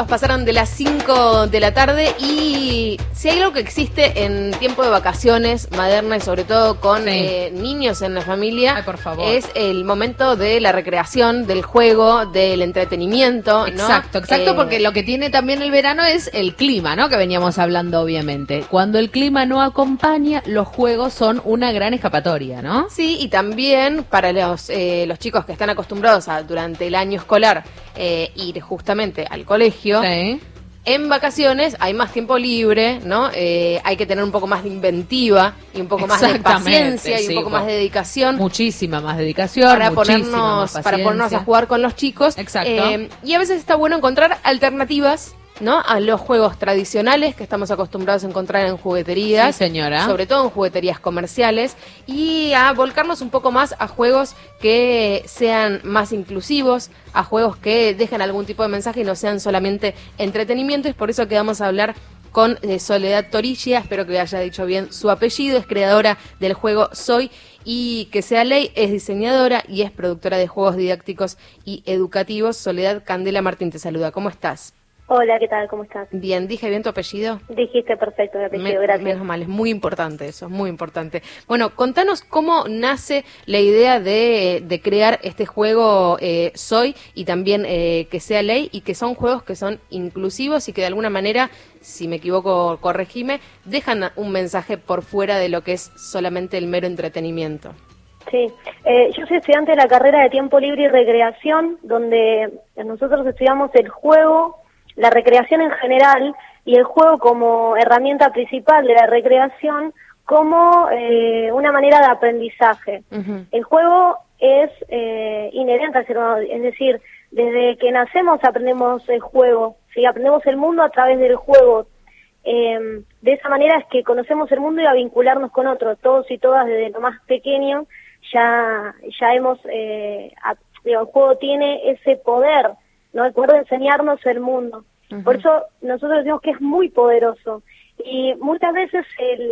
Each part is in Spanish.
minutos pasaron de las 5 de la tarde y si hay algo que existe en tiempo de vacaciones, Maderna, y sobre todo con niños en la familia, ay, por favor, es el momento de la recreación, del juego, del entretenimiento, exacto, ¿no? Exacto, porque lo que tiene también el verano es el clima, ¿no? Que veníamos hablando, obviamente. Cuando el clima no acompaña, los juegos son una gran escapatoria, ¿no? Sí, y también para los chicos que están acostumbrados a, durante el año escolar, ir justamente al colegio, en vacaciones hay más tiempo libre, ¿no? Hay que tener un poco más de inventiva y un poco más de paciencia y un poco más de dedicación. Muchísima más dedicación, para ponernos a jugar con los chicos. Exacto. Y a veces está bueno encontrar alternativas, ¿no? A los juegos tradicionales que estamos acostumbrados a encontrar en jugueterías, sí, señora, sobre todo en jugueterías comerciales, y a volcarnos un poco más a juegos que sean más inclusivos, a juegos que dejen algún tipo de mensaje y no sean solamente entretenimiento. Es por eso que vamos a hablar con Soledad Torilla, espero que le haya dicho bien su apellido, es creadora del juego Soy y que sea ley, es diseñadora y es productora de juegos didácticos y educativos. Soledad, Candela Martín te saluda, ¿cómo estás? Hola, ¿qué tal? ¿Cómo estás? Bien, ¿dije bien tu apellido? Dijiste perfecto mi apellido, gracias. Menos mal, es muy importante eso, es muy importante. Bueno, contanos cómo nace la idea de crear este juego Soy y también que sea ley y que son juegos que son inclusivos y que de alguna manera, si me equivoco, corregime, dejan un mensaje por fuera de lo que es solamente el mero entretenimiento. Sí, yo soy estudiante de la carrera de Tiempo Libre y Recreación, donde nosotros estudiamos el juego, la recreación en general y el juego como herramienta principal de la recreación como una manera de aprendizaje. Uh-huh. El juego es inherente al ser humano, es decir, desde que nacemos aprendemos el juego, ¿sí? Aprendemos el mundo a través del juego. De esa manera es que conocemos el mundo y a vincularnos con otros, todos y todas desde lo más pequeño ya hemos, el juego tiene ese poder, ¿no? El poder de enseñarnos el mundo. Uh-huh. Por eso nosotros decimos que es muy poderoso y muchas veces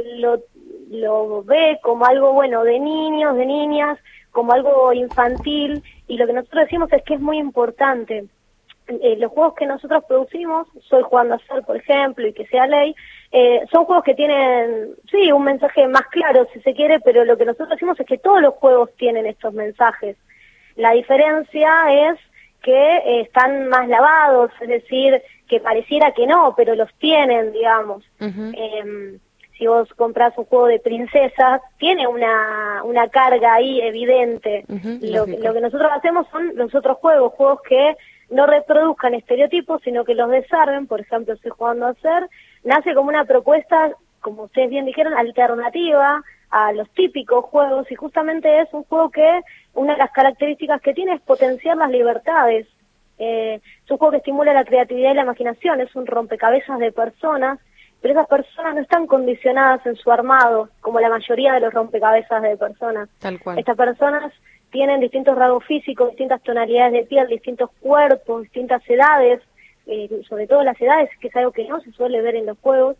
lo ve como algo bueno de niños, de niñas, como algo infantil, y lo que nosotros decimos es que es muy importante. Los juegos que nosotros producimos, Soy Jugando a Ser, por ejemplo, y que sea ley, son juegos que tienen, sí, un mensaje más claro, si se quiere, pero lo que nosotros decimos es que todos los juegos tienen estos mensajes. La diferencia es que están más lavados, es decir, que pareciera que no, pero los tienen, digamos. Uh-huh. Si vos compras un juego de princesas, tiene una carga ahí evidente. Uh-huh, lo que nosotros hacemos son los otros juegos que no reproduzcan estereotipos, sino que los desarmen. Por ejemplo, Estoy Jugando a Ser, nace como una propuesta, como ustedes bien dijeron, alternativa a los típicos juegos, y justamente es un juego que una de las características que tiene es potenciar las libertades. Es un juego que estimula la creatividad y la imaginación, es un rompecabezas de personas, pero esas personas no están condicionadas en su armado, como la mayoría de los rompecabezas de personas. Tal cual. Estas personas tienen distintos rasgos físicos, distintas tonalidades de piel, distintos cuerpos, distintas edades, sobre todo las edades, que es algo que no se suele ver en los juegos,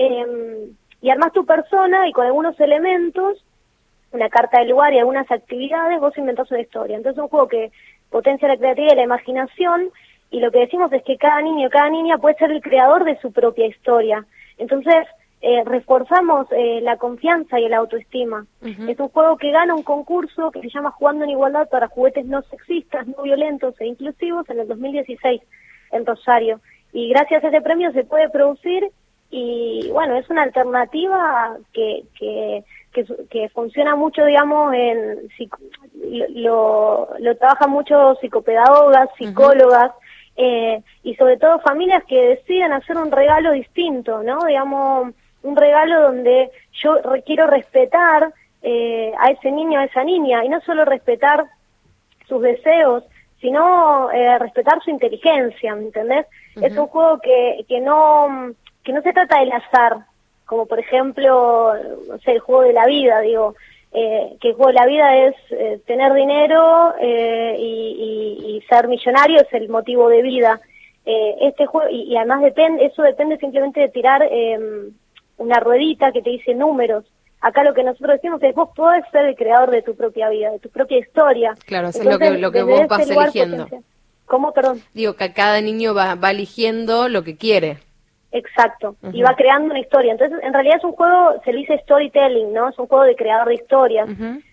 y armás tu persona y con algunos elementos, una carta del lugar y algunas actividades, vos inventás una historia. Entonces es un juego que potencia la creatividad y la imaginación, y lo que decimos es que cada niño, cada niña puede ser el creador de su propia historia. Entonces reforzamos la confianza y la autoestima. Uh-huh. Es un juego que gana un concurso que se llama Jugando en Igualdad para Juguetes No Sexistas, No Violentos e Inclusivos en el 2016 en Rosario. Y gracias a ese premio se puede producir, y bueno, es una alternativa que funciona mucho, digamos, lo trabajan mucho psicopedagogas, psicólogas, uh-huh. Y sobre todo familias que deciden hacer un regalo distinto, ¿no? Digamos, un regalo donde yo quiero respetar a ese niño, a esa niña, y no solo respetar sus deseos, sino respetar su inteligencia, ¿me entendés? Uh-huh. Es un juego que no se trata del azar, como por ejemplo, no sé, el juego de la vida, digo, que el juego de la vida es tener dinero y ser millonario es el motivo de vida. Este juego, y además eso depende simplemente de tirar una ruedita que te dice números. Acá lo que nosotros decimos es vos podés ser el creador de tu propia vida, de tu propia historia. Claro, eso es lo que vos vas eligiendo. ¿Cómo? Perdón. Digo que cada niño va eligiendo lo que quiere. Exacto, y va creando una historia. Entonces, en realidad es un juego, se le dice storytelling, ¿no? Es un juego de creador de historias.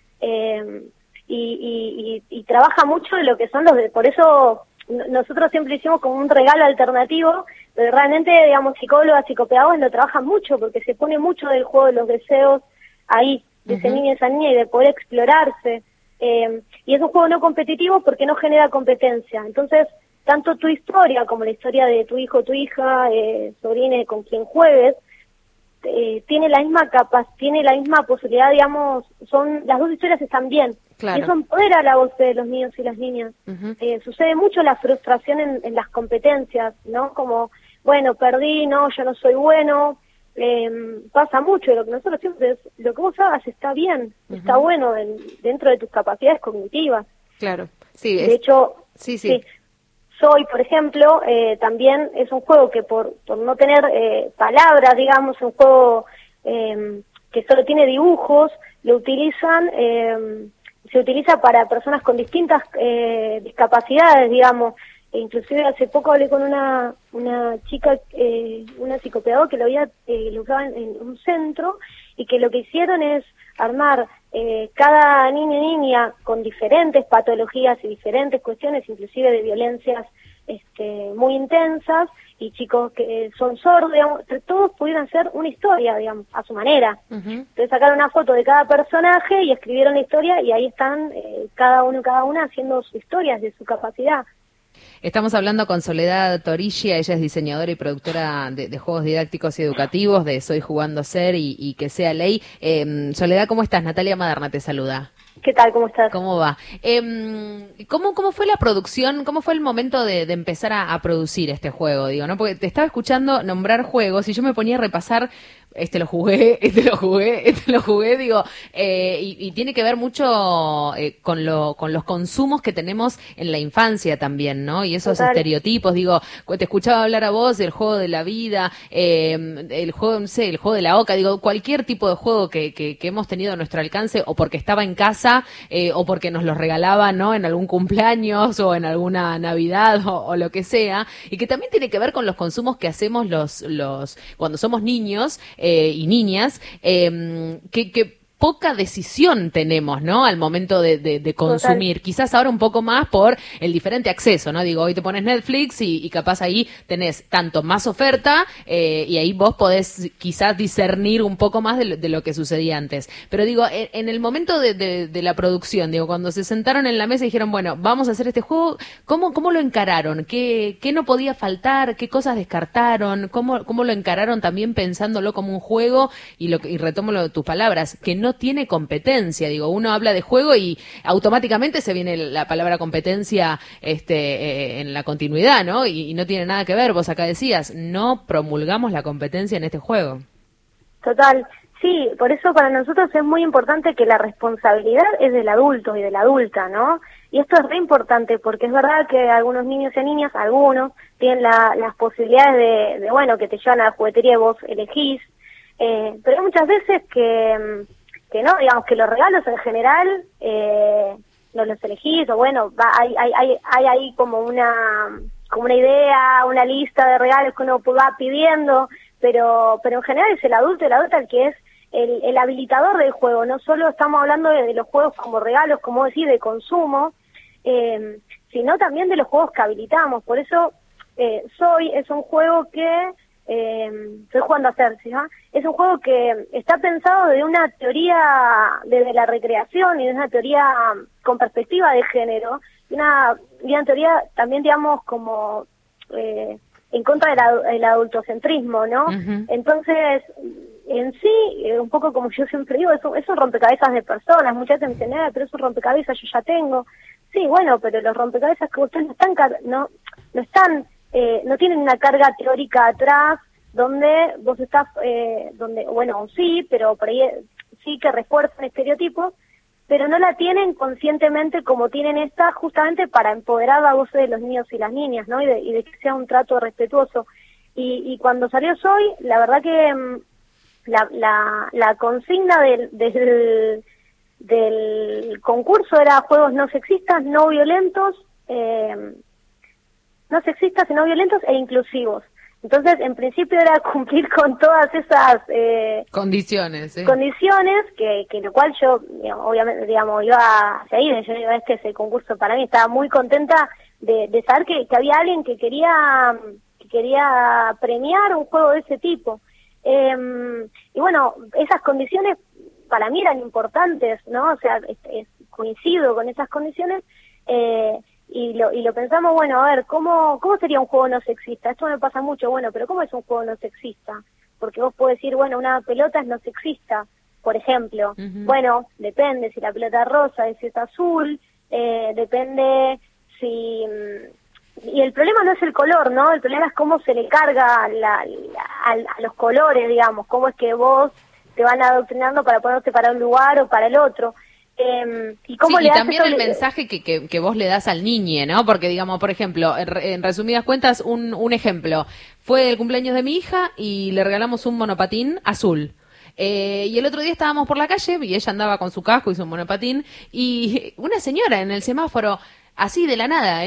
Y trabaja mucho de lo que son por eso nosotros siempre hicimos como un regalo alternativo, pero realmente, digamos, psicólogas, psicopedagogos lo trabajan mucho, porque se pone mucho del juego de los deseos ahí, de ese niño y esa niña, y de poder explorarse. Y es un juego no competitivo porque no genera competencia. Entonces, tanto tu historia como la historia de tu hijo, tu hija, sobrine, con quien juegues, tiene la misma posibilidad, digamos, las dos historias están bien. Claro. Y eso empodera la voz de los niños y las niñas. Sucede mucho la frustración en las competencias, ¿no? Como, bueno, perdí, no, yo no soy bueno. Pasa mucho, lo que nosotros siempre es, lo que vos hagas está bien, está bueno dentro de tus capacidades cognitivas. Claro, sí. De hecho, sí. Soy, por ejemplo, también es un juego que por no tener palabras, digamos, un juego que solo tiene dibujos, se utiliza para personas con distintas discapacidades, digamos. Inclusive hace poco hablé con una chica, una psicopedagoga que lo usaba en un centro, y que lo que hicieron es armar cada niño y niña con diferentes patologías y diferentes cuestiones, inclusive de violencias muy intensas, y chicos que son sordos, digamos, todos pudieran hacer una historia, digamos, a su manera. Entonces sacaron una foto de cada personaje y escribieron la historia, y ahí están cada una haciendo sus historias de su capacidad. Estamos hablando con Soledad Toriglia, ella es diseñadora y productora de juegos didácticos y educativos de Soy Jugando a Ser y Que Sea Ley. Soledad, ¿cómo estás? Natalia Maderna te saluda. ¿Qué tal? ¿Cómo estás? ¿Cómo va? ¿Cómo fue la producción? ¿Cómo fue el momento de empezar a producir este juego? Digo, ¿no? Porque te estaba escuchando nombrar juegos y yo me ponía a repasar, lo jugué, digo, y tiene que ver mucho con los consumos que tenemos en la infancia también, ¿no? Y esos estereotipos, digo, te escuchaba hablar a vos del juego de la vida, el juego, no sé, el juego de la oca, digo, cualquier tipo de juego que hemos tenido a nuestro alcance, o porque estaba en casa, o porque nos los regalaban, ¿no? En algún cumpleaños o en alguna Navidad o lo que sea, y que también tiene que ver con los consumos que hacemos los cuando somos niños y niñas, que poca decisión tenemos, ¿no? Al momento de consumir. Quizás ahora un poco más por el diferente acceso, ¿no? Digo, hoy te pones Netflix y capaz ahí tenés tanto más oferta, y ahí vos podés quizás discernir un poco más de lo que sucedía antes. Pero digo, en el momento de la producción, digo, cuando se sentaron en la mesa y dijeron, bueno, vamos a hacer este juego, ¿cómo lo encararon? ¿Qué no podía faltar? ¿Qué cosas descartaron? ¿Cómo lo encararon también pensándolo como un juego? Y retomo tus palabras, que no tiene competencia. Digo, uno habla de juego y automáticamente se viene la palabra competencia en la continuidad, ¿no? Y no tiene nada que ver. Vos acá decías, no promulgamos la competencia en este juego. Total. Sí, por eso para nosotros es muy importante que la responsabilidad es del adulto y de la adulta, ¿no? Y esto es re importante porque es verdad que algunos niños y niñas, algunos, tienen las posibilidades de bueno, que te llevan a la juguetería y vos elegís, pero hay muchas veces que no, digamos que los regalos en general no los elegís, o bueno, hay ahí como una idea, una lista de regalos que uno va pidiendo, pero en general es el adulto y la adulta el que es el habilitador del juego. No solo estamos hablando de los juegos como regalos, como decir, de consumo, sino también de los juegos que habilitamos. Por eso es un juego que estoy jugando a Ser, ¿sí? Es un juego que está pensado desde una teoría, desde la recreación y de una teoría con perspectiva de género, y una teoría también, digamos, como en contra del adultocentrismo, ¿no? Entonces, en sí, un poco como yo siempre digo, es un rompecabezas de personas. Muchas veces me dicen, pero es un rompecabezas, yo ya tengo. Sí, bueno, pero los rompecabezas que ustedes no tienen una carga teórica atrás donde vos estás, bueno, sí, pero por ahí sí que refuerzan estereotipos, pero no la tienen conscientemente como tienen esta, justamente para empoderar la voz de los niños y las niñas, ¿no? Y de que sea un trato respetuoso. Y cuando salió Soy, la verdad que la consigna del concurso era juegos no sexistas, no violentos, no sexistas y no violentos e inclusivos. Entonces, en principio era cumplir con todas esas condiciones, condiciones, que lo cual yo, digamos, obviamente, digamos, iba a seguir. Yo digo, este es el concurso para mí. Estaba muy contenta de saber que había alguien que quería premiar un juego de ese tipo. Y bueno, esas condiciones para mí eran importantes, ¿no? O sea, coincido con esas condiciones, y lo pensamos, bueno, a ver, ¿cómo sería un juego no sexista? Esto me pasa mucho, bueno, pero ¿cómo es un juego no sexista? Porque vos podés decir, bueno, una pelota es no sexista, por ejemplo. Bueno, depende si la pelota es rosa, si es azul, depende si... Y el problema no es el color, ¿no? El problema es cómo se le carga a los colores, digamos, cómo es que vos te van adoctrinando para ponerte para un lugar o para el otro. Y cómo sí, le y también eso el mensaje que vos le das al niño, ¿no? Porque, digamos, por ejemplo, en resumidas cuentas, un ejemplo. Fue el cumpleaños de mi hija y le regalamos un monopatín azul. Y el otro día estábamos por la calle y ella andaba con su casco y su monopatín y una señora en el semáforo, así de la nada,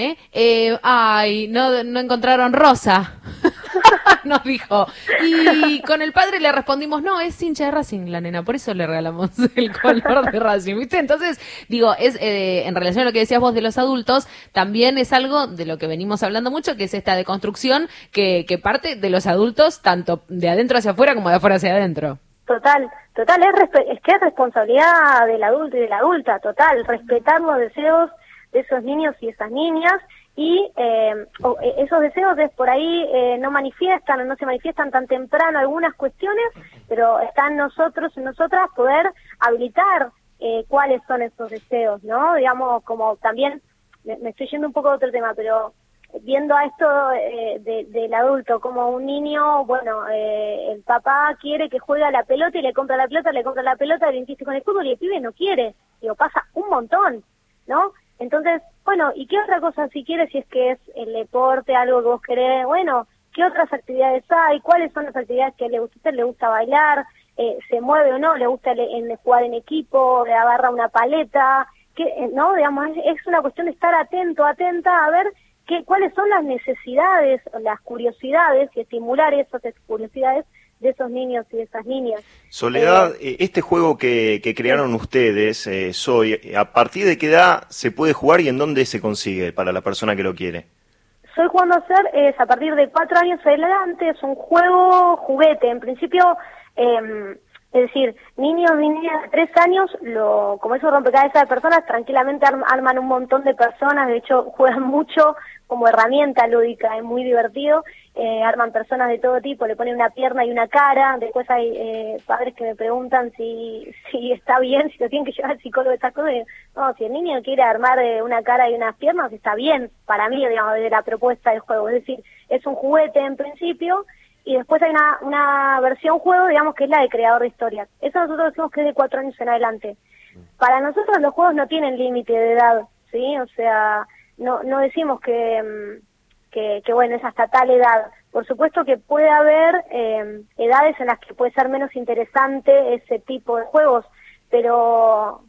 ay, no encontraron rosa. Nos dijo. Y con el padre le respondimos, no, es hincha de Racing la nena, por eso le regalamos el color de Racing, ¿viste? Entonces, digo, en relación a lo que decías vos de los adultos, también es algo de lo que venimos hablando mucho, que es esta deconstrucción que parte de los adultos, tanto de adentro hacia afuera como de afuera hacia adentro. Total, es que es responsabilidad del adulto y de la adulta, total, respetar los deseos de esos niños y esas niñas, y esos deseos por ahí no manifiestan o no se manifiestan tan temprano algunas cuestiones, pero está en nosotros y nosotras poder habilitar cuáles son esos deseos, ¿no? Digamos, como también, me estoy yendo un poco de otro tema, pero viendo a esto del adulto como un niño, bueno, el papá quiere que juegue a la pelota y le compra la pelota, le insiste con el fútbol y el pibe no quiere, digo, pasa un montón, ¿no? Entonces, bueno, ¿y qué otra cosa si quieres, si es que es el deporte, algo que vos querés? Bueno, ¿qué otras actividades hay? ¿Cuáles son las actividades que le gusta a usted? ¿Le gusta bailar? ¿Se mueve o no? ¿Le gusta jugar en equipo? ¿Le agarra una paleta? ¿No? Digamos, es una cuestión de estar atenta a ver cuáles son las necesidades, las curiosidades, y estimular esas curiosidades de esos niños y de esas niñas. Soledad, este juego que crearon ustedes, Soy, ¿a partir de qué edad se puede jugar y en dónde se consigue para la persona que lo quiere? Soy Jugando a Ser es a partir de 4 años adelante, es un juguete, en principio, es decir, niños y niñas de 3 años, como es un rompecabezas de personas, tranquilamente arman un montón de personas, de hecho juegan mucho como herramienta lúdica, es muy divertido, arman personas de todo tipo, le ponen una pierna y una cara, después hay padres que me preguntan si está bien, si lo tienen que llevar al psicólogo, esas cosas, no, si el niño quiere armar una cara y unas piernas, está bien, para mí, digamos, desde la propuesta del juego, es decir, es un juguete en principio, y después hay una versión juego, digamos, que es la de creador de historias. Eso nosotros decimos que es de 4 años en adelante. Para nosotros los juegos no tienen límite de edad, ¿sí? O sea, no decimos que bueno, es hasta tal edad. Por supuesto que puede haber edades en las que puede ser menos interesante ese tipo de juegos, pero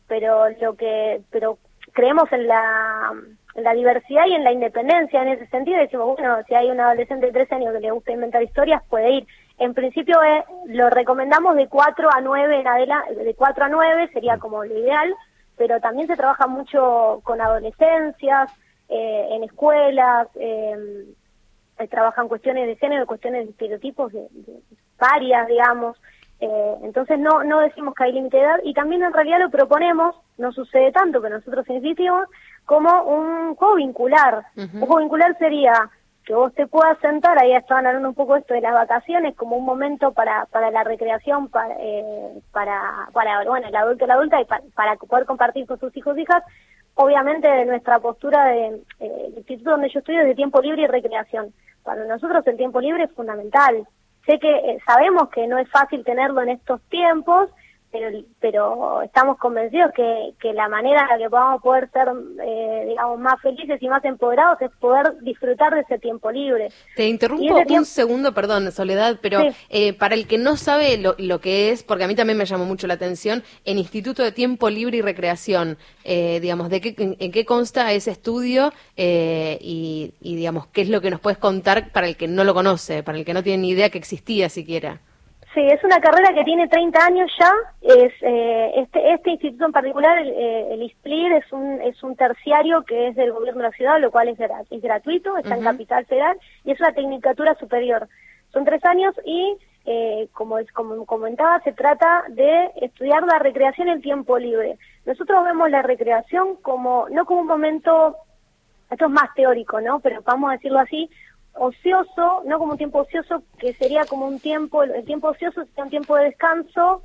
creemos en la diversidad y en la independencia en ese sentido. Decimos, bueno, si hay un adolescente de 13 años que le gusta inventar historias, puede ir. En principio lo recomendamos de 4 a 9 en adelante, de 4 a 9 sería como lo ideal, pero también se trabaja mucho con adolescencias, en escuelas, trabajan cuestiones de género, cuestiones de estereotipos varias, digamos. Entonces no decimos que hay límite de edad, y también en realidad lo proponemos, no sucede tanto, que nosotros insistimos, como un juego vincular. Un juego vincular sería que vos te puedas sentar, ahí estaban hablando un poco esto de las vacaciones, como un momento para la recreación, para bueno, el adulto y la adulta, y para poder compartir con sus hijos e hijas. Obviamente de nuestra postura del instituto donde yo estudio es de tiempo libre y recreación. Para nosotros el tiempo libre es fundamental. Sé que sabemos que no es fácil tenerlo en estos tiempos, pero estamos convencidos que la manera en la que podamos poder ser, digamos, más felices y más empoderados es poder disfrutar de ese tiempo libre. Te interrumpo un segundo, perdón, Soledad, pero sí. Para el que no sabe lo que es, porque a mí también me llamó mucho la atención, en Instituto de Tiempo Libre y Recreación, digamos, en qué consta ese estudio y, digamos, qué es lo que nos puedes contar para el que no lo conoce, para el que no tiene ni idea que existía siquiera. Sí, es una carrera que tiene 30 años ya. Este instituto en particular, el ISPLIR, es un terciario que es del gobierno de la ciudad, lo cual es gratuito, está en Capital Federal, y es una tecnicatura superior. Son 3 años y, como comentaba, se trata de estudiar la recreación en tiempo libre. Nosotros vemos la recreación no como un momento, esto es más teórico, ¿no? Pero vamos a decirlo así, ocioso, no como un tiempo ocioso, que sería como un tiempo, el tiempo ocioso sería un tiempo de descanso,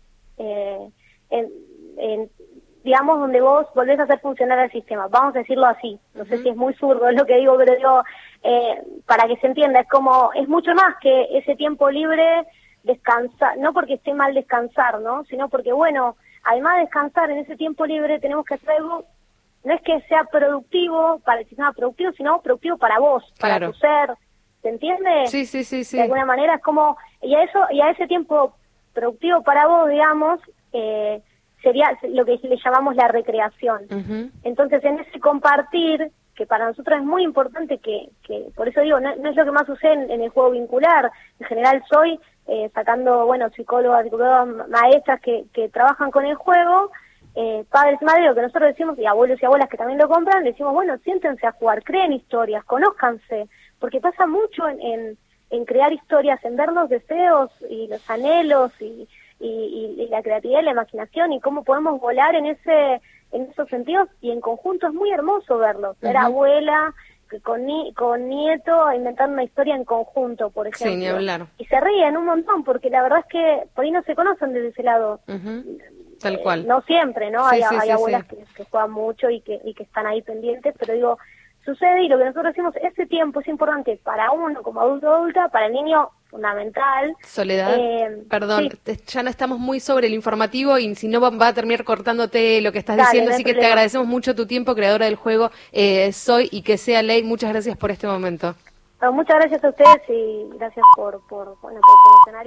digamos, donde vos volvés a hacer funcionar el sistema, vamos a decirlo así, no sé si es muy zurdo es lo que digo, pero digo, para que se entienda, es mucho más que ese tiempo libre, descansar, no porque esté mal descansar, ¿no? Sino porque, bueno, además de descansar en ese tiempo libre, tenemos que hacer algo. No es que sea productivo para el sistema productivo, sino productivo para vos, para tu ser, ¿se entiende? Sí. De alguna manera es como, y a ese tiempo productivo para vos, digamos, sería lo que le llamamos la recreación. Entonces, en ese compartir, que para nosotros es muy importante, que por eso digo, no es lo que más sucede en el juego vincular. En general soy, sacando, bueno, psicólogas, maestras que trabajan con el juego, padres y madres, lo que nosotros decimos, y abuelos y abuelas que también lo compran, decimos, bueno, siéntense a jugar, creen historias, conózcanse, porque pasa mucho en crear historias, en ver los deseos y los anhelos y la creatividad y la imaginación y cómo podemos volar en esos sentidos, y en conjunto es muy hermoso verlos, ver a abuela con nieto inventando una historia en conjunto, por ejemplo. Sí, ni hablar. Y se ríen un montón, porque la verdad es que por ahí no se conocen desde ese lado. Tal cual. No siempre, ¿no? Sí, hay abuelas que juegan mucho y que están ahí pendientes, pero digo, sucede, y lo que nosotros decimos, ese tiempo es importante para uno como adulto o adulta, para el niño fundamental. Soledad, perdón, ya no estamos muy sobre el informativo y si no va a terminar cortándote lo que estás diciendo, así que te agradecemos mucho tu tiempo, creadora del juego Soy y que sea ley. Muchas gracias por este momento. Muchas gracias a ustedes y gracias por promocionar.